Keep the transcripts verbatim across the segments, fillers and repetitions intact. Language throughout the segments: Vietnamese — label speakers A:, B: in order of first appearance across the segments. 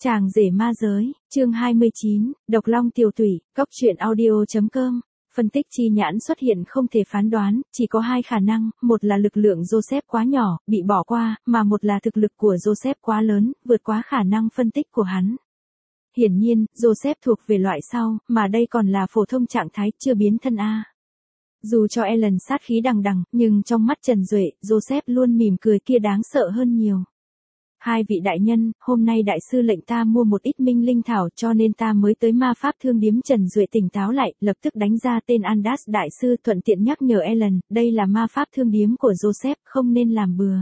A: Chàng rể ma giới, chương hai mươi chín, Độc Long Tiểu Tủy, Cóc truyện audio.com. Phân tích chi nhãn xuất hiện không thể phán đoán, chỉ có hai khả năng, một là lực lượng Joseph quá nhỏ, bị bỏ qua, mà một là thực lực của Joseph quá lớn, vượt quá khả năng phân tích của hắn. Hiển nhiên, Joseph thuộc về loại sau, mà đây còn là phổ thông trạng thái, chưa biến thân A. Dù cho Ellen sát khí đằng đằng, nhưng trong mắt Trần Duệ, Joseph luôn mỉm cười kia đáng sợ hơn nhiều. Hai vị đại nhân, hôm nay đại sư lệnh ta mua một ít minh linh thảo cho nên ta mới tới ma pháp thương điếm. Trần Duệ tỉnh táo lại, lập tức đánh ra tên Andas đại sư, thuận tiện nhắc nhở Ellen, đây là ma pháp thương điếm của Joseph, không nên làm bừa.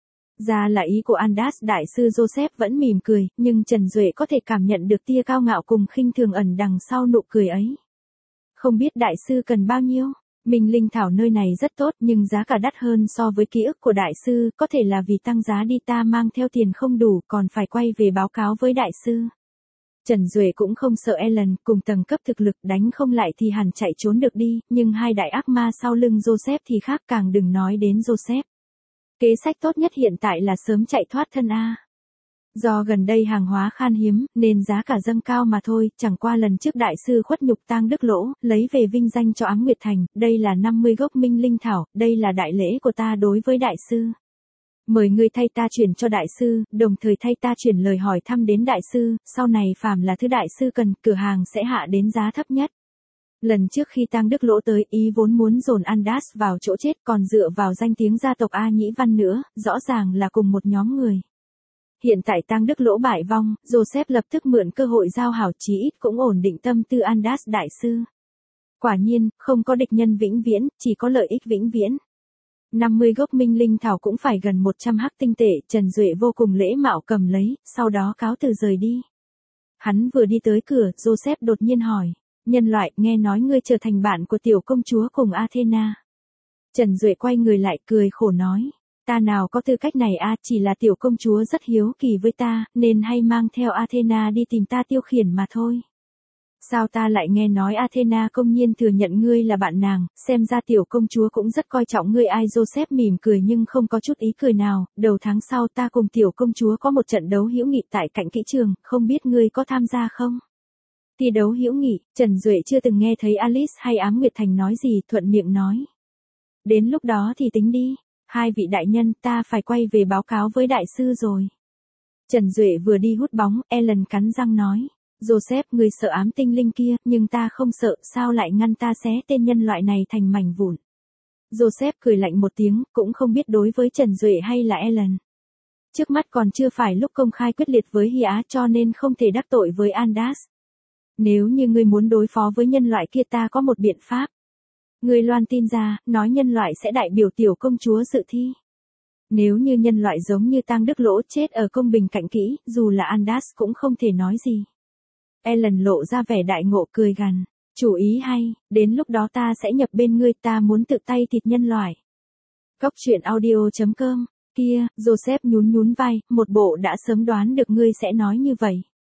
A: Ra là ý của Andas đại sư. Joseph vẫn mỉm cười, nhưng Trần Duệ có thể cảm nhận được tia cao ngạo cùng khinh thường ẩn đằng sau nụ cười ấy. Không biết đại sư cần bao nhiêu? Minh linh thảo nơi này rất tốt nhưng giá cả đắt hơn so với ký ức của đại sư, có thể là vì tăng giá đi ta mang theo tiền không đủ, còn phải quay về báo cáo với đại sư. Trần Duệ cũng không sợ Ellen, cùng tầng cấp thực lực đánh không lại thì hẳn chạy trốn được đi, nhưng hai đại ác ma sau lưng Joseph thì khác, càng đừng nói đến Joseph. Kế sách tốt nhất hiện tại là sớm chạy thoát thân A. Do gần đây hàng hóa khan hiếm, nên giá cả dâng cao mà thôi, chẳng qua lần trước đại sư khuất nhục tang đức lỗ, lấy về vinh danh cho Ám Nguyệt Thành, đây là năm mươi gốc minh linh thảo, đây là đại lễ của ta đối với đại sư. Mời ngươi thay ta chuyển cho đại sư, đồng thời thay ta chuyển lời hỏi thăm đến đại sư, sau này phàm là thứ đại sư cần, cửa hàng sẽ hạ đến giá thấp nhất. Lần trước khi tang đức lỗ tới, ý vốn muốn dồn Andas vào chỗ chết, còn dựa vào danh tiếng gia tộc A Nhĩ Văn nữa, rõ ràng là cùng một nhóm người. Hiện tại tang đức lỗ bại vong, Joseph lập tức mượn cơ hội giao hảo, chí ít cũng ổn định tâm tư Andas đại sư. Quả nhiên, không có địch nhân vĩnh viễn, chỉ có lợi ích vĩnh viễn. năm mươi gốc minh linh thảo cũng phải gần một trăm hắc tinh tệ. Trần Duệ vô cùng lễ mạo cầm lấy, sau đó cáo từ rời đi. Hắn vừa đi tới cửa, Joseph đột nhiên hỏi, nhân loại, nghe nói ngươi trở thành bạn của tiểu công chúa cùng Athena. Trần Duệ quay người lại cười khổ nói. Ta nào có tư cách này a, chỉ là tiểu công chúa rất hiếu kỳ với ta, nên hay mang theo Athena đi tìm ta tiêu khiển mà thôi. Sao ta lại nghe nói Athena công nhiên thừa nhận ngươi là bạn nàng, xem ra tiểu công chúa cũng rất coi trọng ngươi ai. Joseph mỉm cười nhưng không có chút ý cười nào, đầu tháng sau ta cùng tiểu công chúa có một trận đấu hữu nghị tại cạnh kỹ trường, không biết ngươi có tham gia không? Thi đấu hữu nghị, Trần Duệ chưa từng nghe thấy Alice hay Ám Nguyệt Thành nói gì, thuận miệng nói. Đến lúc đó thì tính đi. Hai vị đại nhân, ta phải quay về báo cáo với đại sư rồi. Trần Duệ vừa đi hút bóng, Ellen cắn răng nói. Joseph, người sợ ám tinh linh kia, nhưng ta không sợ, sao lại ngăn ta xé tên nhân loại này thành mảnh vụn. Joseph cười lạnh một tiếng, cũng không biết đối với Trần Duệ hay là Ellen. Trước mắt còn chưa phải lúc công khai quyết liệt với Hia cho nên không thể đắc tội với Andas. Nếu như ngươi muốn đối phó với nhân loại kia ta có một biện pháp. Người loan tin ra, nói nhân loại sẽ đại biểu tiểu công chúa dự thi. Nếu như nhân loại giống như tang đức lỗ chết ở công bình cạnh kỹ, dù là Andas cũng không thể nói gì. Ellen lộ ra vẻ đại ngộ cười gằn. Chủ ý hay, đến lúc đó ta sẽ nhập bên ngươi, ta muốn tự tay thịt nhân loại. Cóc truyện audio.com, kia, Joseph nhún nhún vai, một bộ đã sớm đoán được ngươi sẽ nói như vậy.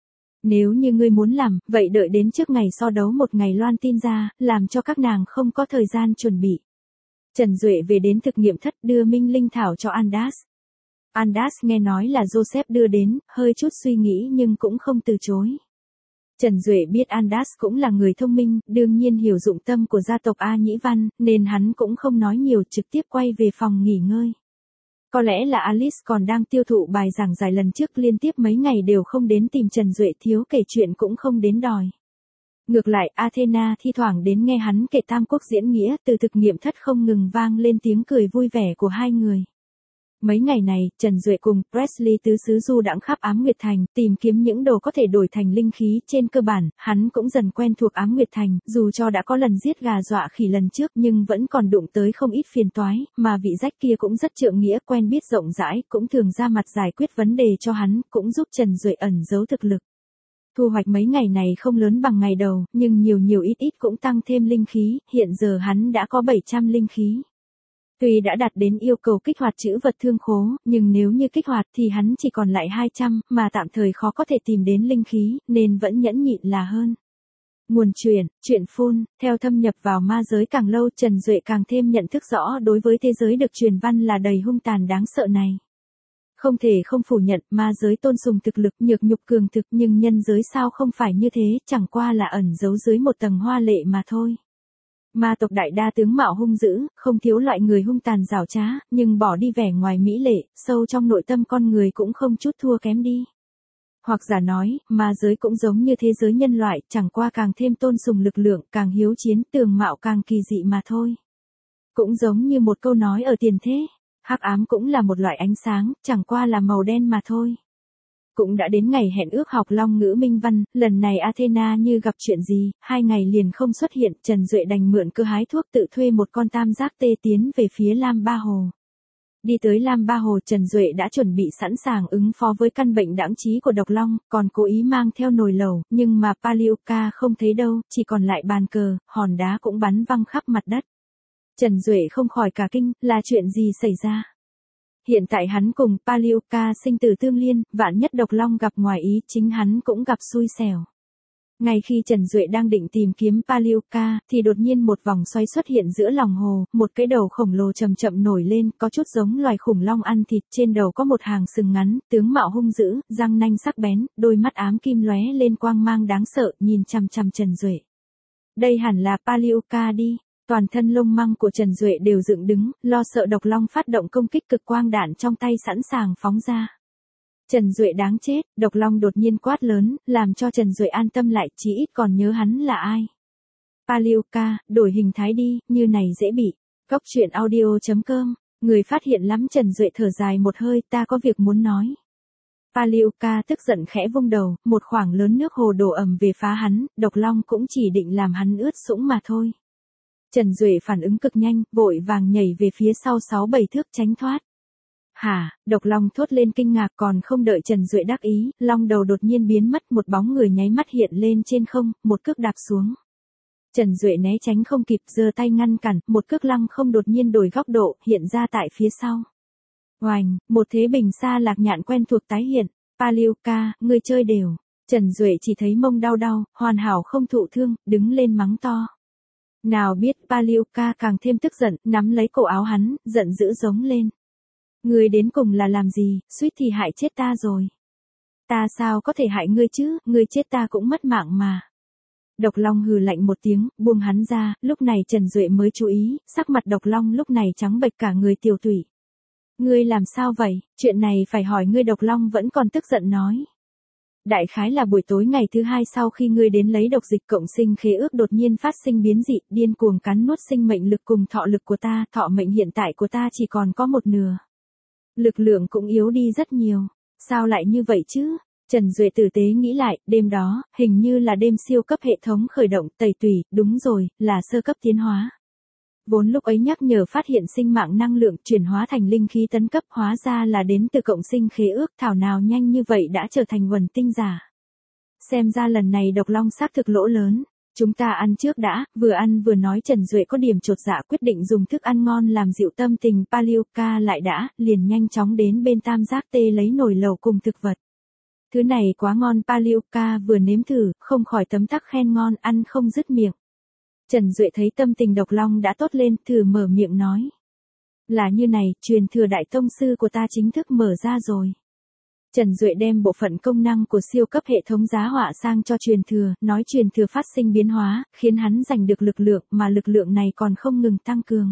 A: Nếu như ngươi muốn làm, vậy đợi đến trước ngày so đấu một ngày loan tin ra, làm cho các nàng không có thời gian chuẩn bị. Trần Duệ về đến thực nghiệm thất đưa minh linh thảo cho Andas. Andas nghe nói là Joseph đưa đến, hơi chút suy nghĩ nhưng cũng không từ chối. Trần Duệ biết Andas cũng là người thông minh, đương nhiên hiểu dụng tâm của gia tộc A Nhĩ Văn, nên hắn cũng không nói nhiều, trực tiếp quay về phòng nghỉ ngơi. Có lẽ là Alice còn đang tiêu thụ bài giảng giải lần trước, liên tiếp mấy ngày đều không đến tìm Trần Duệ, thiếu kể chuyện cũng không đến đòi. Ngược lại, Athena thi thoảng đến nghe hắn kể tam quốc diễn nghĩa, từ thực nghiệm thất không ngừng vang lên tiếng cười vui vẻ của hai người. Mấy ngày này, Trần Duệ cùng Presley tứ xứ du đãng khắp Ám Nguyệt Thành, tìm kiếm những đồ có thể đổi thành linh khí. Trên cơ bản, hắn cũng dần quen thuộc Ám Nguyệt Thành, dù cho đã có lần giết gà dọa khỉ lần trước nhưng vẫn còn đụng tới không ít phiền toái, mà vị rách kia cũng rất trượng nghĩa, quen biết rộng rãi, cũng thường ra mặt giải quyết vấn đề cho hắn, cũng giúp Trần Duệ ẩn giấu thực lực. Thu hoạch mấy ngày này không lớn bằng ngày đầu, nhưng nhiều nhiều ít ít cũng tăng thêm linh khí, hiện giờ hắn đã có bảy trăm linh khí. Tuy đã đạt đến yêu cầu kích hoạt chữ vật thương khố, nhưng nếu như kích hoạt thì hắn chỉ còn lại hai trăm, mà tạm thời khó có thể tìm đến linh khí, nên vẫn nhẫn nhịn là hơn. Nguồn truyền, truyện phun, theo thâm nhập vào ma giới càng lâu, Trần Duệ càng thêm nhận thức rõ đối với thế giới được truyền văn là đầy hung tàn đáng sợ này. Không thể không phủ nhận, ma giới tôn sùng thực lực, nhược nhục cường thực, nhưng nhân giới sao không phải như thế, chẳng qua là ẩn giấu dưới một tầng hoa lệ mà thôi. Ma tộc đại đa tướng mạo hung dữ, không thiếu loại người hung tàn giảo trá, nhưng bỏ đi vẻ ngoài mỹ lệ, sâu trong nội tâm con người cũng không chút thua kém đi. Hoặc giả nói, ma giới cũng giống như thế giới nhân loại, chẳng qua càng thêm tôn sùng lực lượng, càng hiếu chiến, tường mạo càng kỳ dị mà thôi. Cũng giống như một câu nói ở tiền thế, hắc ám cũng là một loại ánh sáng, chẳng qua là màu đen mà thôi. Cũng đã đến ngày hẹn ước học long ngữ minh văn, lần này Athena như gặp chuyện gì, hai ngày liền không xuất hiện, Trần Duệ đành mượn cơ hái thuốc tự thuê một con tam giác tê tiến về phía Lam Ba Hồ. Đi tới Lam Ba Hồ, Trần Duệ đã chuẩn bị sẵn sàng ứng phó với căn bệnh đãng trí của độc long, còn cố ý mang theo nồi lẩu, nhưng mà Palioka không thấy đâu, chỉ còn lại bàn cờ, hòn đá cũng bắn văng khắp mặt đất. Trần Duệ không khỏi cả kinh, là chuyện gì xảy ra? Hiện tại hắn cùng Palioka sinh tử tương liên, vạn nhất độc long gặp ngoài ý, chính hắn cũng gặp xui xẻo. Ngay khi Trần Duệ đang định tìm kiếm Palioka, thì đột nhiên một vòng xoay xuất hiện giữa lòng hồ, một cái đầu khổng lồ chậm chậm nổi lên, có chút giống loài khủng long ăn thịt, trên đầu có một hàng sừng ngắn, tướng mạo hung dữ, răng nanh sắc bén, đôi mắt ám kim lóe lên quang mang đáng sợ, nhìn chằm chằm Trần Duệ. Đây hẳn là Palioka đi. Toàn thân lông măng của Trần Duệ đều dựng đứng, lo sợ độc long phát động công kích cực quang đạn trong tay sẵn sàng phóng ra. Trần Duệ đáng chết, độc long đột nhiên quát lớn, làm cho Trần Duệ an tâm lại, chí ít còn nhớ hắn là ai. Palioka, đổi hình thái đi, như này dễ bị. Góc truyện audio chấm com, người phát hiện lắm. Trần Duệ thở dài một hơi, ta có việc muốn nói. Palioka tức giận khẽ vung đầu, một khoảng lớn nước hồ đổ ầm về phá hắn, độc long cũng chỉ định làm hắn ướt sũng mà thôi. Trần Duệ phản ứng cực nhanh, vội vàng nhảy về phía sau sáu bảy thước tránh thoát. Hả, độc long thốt lên kinh ngạc, còn không đợi Trần Duệ đắc ý, long đầu đột nhiên biến mất, một bóng người nháy mắt hiện lên trên không, một cước đạp xuống. Trần Duệ né tránh không kịp, giơ tay ngăn cản, một cước lăng không đột nhiên đổi góc độ, hiện ra tại phía sau. Oành, một thế bình xa lạc nhạn quen thuộc tái hiện. Palioka, ngươi chơi đều. Trần Duệ chỉ thấy mông đau đau, hoàn hảo không thụ thương, đứng lên mắng to. Nào biết Palioka càng thêm tức giận, nắm lấy cổ áo hắn, giận dữ giống lên. Ngươi đến cùng là làm gì, suýt thì hại chết ta rồi. Ta sao có thể hại ngươi chứ, ngươi chết ta cũng mất mạng mà. Độc long hừ lạnh một tiếng, buông hắn ra, lúc này Trần Duệ mới chú ý, sắc mặt độc long lúc này trắng bệch cả người tiểu tủy. Ngươi làm sao vậy, chuyện này phải hỏi ngươi. Độc long vẫn còn tức giận nói. Đại khái là buổi tối ngày thứ hai sau khi ngươi đến lấy độc dịch cộng sinh khế ước đột nhiên phát sinh biến dị, điên cuồng cắn nuốt sinh mệnh lực cùng thọ lực của ta, thọ mệnh hiện tại của ta chỉ còn có một nửa. Lực lượng cũng yếu đi rất nhiều. Sao lại như vậy chứ? Trần Duệ tử tế nghĩ lại, đêm đó, hình như là đêm siêu cấp hệ thống khởi động, tẩy tùy, đúng rồi, là sơ cấp tiến hóa. Vốn lúc ấy nhắc nhở phát hiện sinh mạng năng lượng chuyển hóa thành linh khí tấn cấp, hóa ra là đến từ cộng sinh khế ước, thảo nào nhanh như vậy đã trở thành quần tinh giả. Xem ra lần này độc long xác thực lỗ lớn. Chúng ta ăn trước đã, vừa ăn vừa nói. Trần Duệ có điểm chột dạ, quyết định dùng thức ăn ngon làm dịu tâm tình. Palioka lại đã, liền nhanh chóng đến bên tam giác tê lấy nồi lẩu cùng thực vật. Thứ này quá ngon. Palioka vừa nếm thử, không khỏi tấm tắc khen ngon, ăn không dứt miệng. Trần Duệ thấy tâm tình độc long đã tốt lên, thử mở miệng nói. Là như này, truyền thừa đại tông sư của ta chính thức mở ra rồi. Trần Duệ đem bộ phận công năng của siêu cấp hệ thống giá họa sang cho truyền thừa, nói truyền thừa phát sinh biến hóa, khiến hắn giành được lực lượng, mà lực lượng này còn không ngừng tăng cường.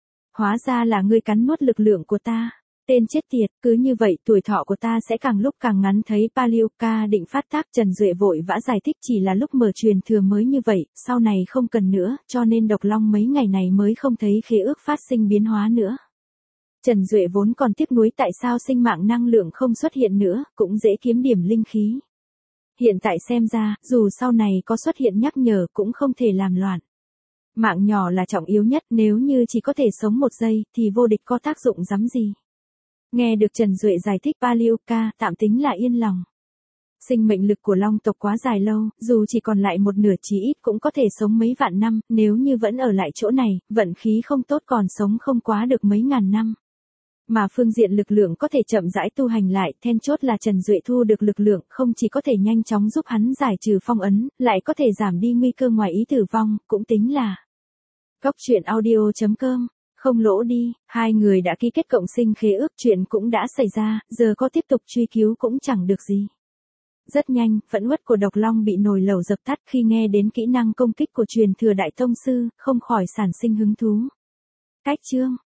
A: Hóa ra là ngươi cắn nuốt lực lượng của ta. Tên chết tiệt, cứ như vậy tuổi thọ của ta sẽ càng lúc càng ngắn. Thấy Palioka định phát tác, Trần Duệ vội vã giải thích chỉ là lúc mở truyền thừa mới như vậy, sau này không cần nữa, cho nên độc long mấy ngày này mới không thấy khế ước phát sinh biến hóa nữa. Trần Duệ vốn còn tiếc nuối tại sao sinh mạng năng lượng không xuất hiện nữa, cũng dễ kiếm điểm linh khí. Hiện tại xem ra, dù sau này có xuất hiện nhắc nhở cũng không thể làm loạn. Mạng nhỏ là trọng yếu nhất, nếu như chỉ có thể sống một giây, thì vô địch có tác dụng rắm gì. Nghe được Trần Duệ giải thích, Palioka tạm tính là yên lòng. Sinh mệnh lực của long tộc quá dài lâu, dù chỉ còn lại một nửa chí ít cũng có thể sống mấy vạn năm, nếu như vẫn ở lại chỗ này, vận khí không tốt còn sống không quá được mấy ngàn năm. Mà phương diện lực lượng có thể chậm rãi tu hành lại, then chốt là Trần Duệ thu được lực lượng không chỉ có thể nhanh chóng giúp hắn giải trừ phong ấn, lại có thể giảm đi nguy cơ ngoài ý tử vong, cũng tính là. Góc truyện audio chấm com Không lỗ đi, hai người đã ký kết cộng sinh khế ước, chuyện cũng đã xảy ra, giờ có tiếp tục truy cứu cũng chẳng được gì. Rất nhanh, phẫn uất của Độc Long bị nồi lẩu dập tắt khi nghe đến kỹ năng công kích của truyền thừa Đại Tông Sư, không khỏi sản sinh hứng thú. Cách chương